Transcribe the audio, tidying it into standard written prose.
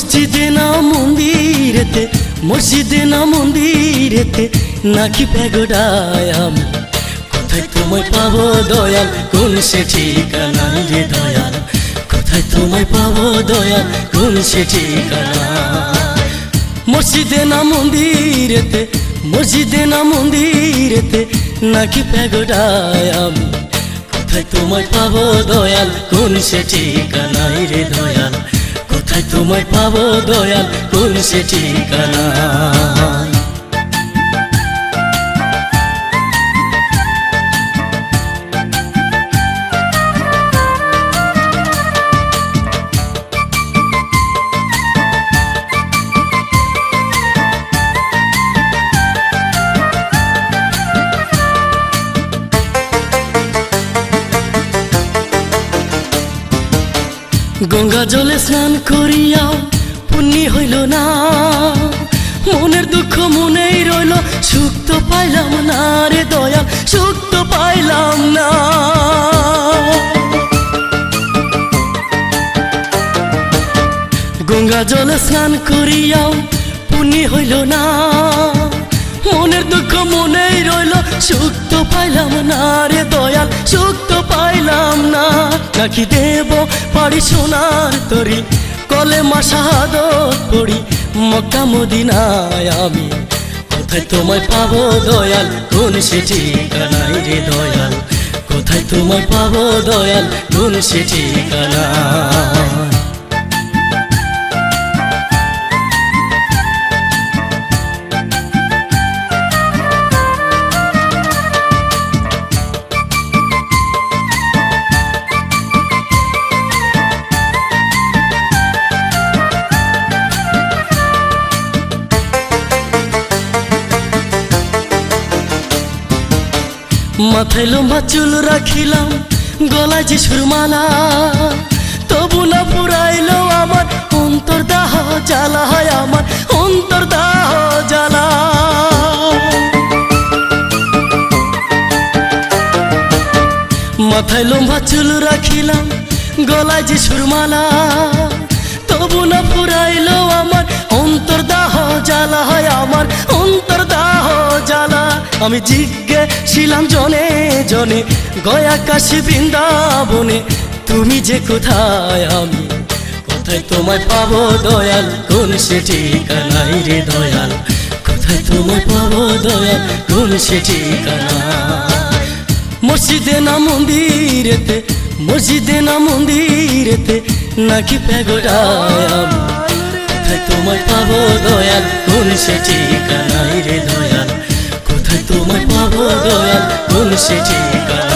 মসজিদে না মন্দিরেতে, মসজিদে না মন্দিরেতে নাকি প্যাগোডায় আমি কোথায় তোমায় পাবো দয়াল, কোন সে ঠিকানা রে দয়াল, কোথায় তোমায় পাবো দয়াল, কোন সে ঠিকানা। মসজিদে না মন্দিরেতে, মসজিদে না মন্দিরেতে নাকি প্যাগোডায় আমি কোথায় তোমায় পাবো দয়াল, কোন সে ঠিকানা রে দয়াল, কোথায় তোমায় পাবো দয়াল, কোন সে ঠিকানা। গঙ্গা জলে স্নান করিয়া পুণ্যি হইল না, মনের দুঃখ মনেই রইল, সুখ তো পাইলাম না রে দয়াল, সুখ তো পাইলাম না। গঙ্গা জলে স্নান করিয়াও পুণ্যি হইল না, মনের দুঃখ মনেই রইল, সুখ তো পাইলাম না রে দয়াল, সুখ তো পাইলাম না। নাকি দেব পারি সোনার তরি, কলেমা শাহাদত পড়ি মক্কা মদিনায় আমি কোথায় তোমায় পাবো দয়াল, কোন সে ঠিকানা রে দয়াল, কোথায় তোমায় পাবো দয়াল, কোন সে ঠিকানা। মাথায় লম্বা চুল রাখিলাম, গলায় যে সুরমালা, তবু না পুরাইলো আমার অন্তর দাহ জ্বালা, হয় আমার অন্তর দাহ জ্বালা। মাথায় লম্বা চুল রাখিলাম, গলায় যে সুরমালা, তবু না পুরাইলো আমার অন্তর দাহ জ্বালা, হয় আমার অন্তর দাহ জ্বালা। আমি জিজ্ঞেসিলাম জনে জনে, গয়া কাশী বৃন্দাবনে, তুমি যে কোথায় আমি কোথায় তোমায় পাবো দয়াল, কোন সে ঠিকানা রে দয়াল, কোথায় তোমায় পাবো দয়াল, কোন সে ঠিকানা। মসজিদে না মন্দিরেতে, মসজিদে না মন্দিরেতে নাকি প্যাগোডায় আমি কোথায় তোমায় পাবো দয়াল, কোন সে ঠিকানা রে দয়াল, কোথায় তোমায় পাবো দয়াল, কোন সে ঠিকানা।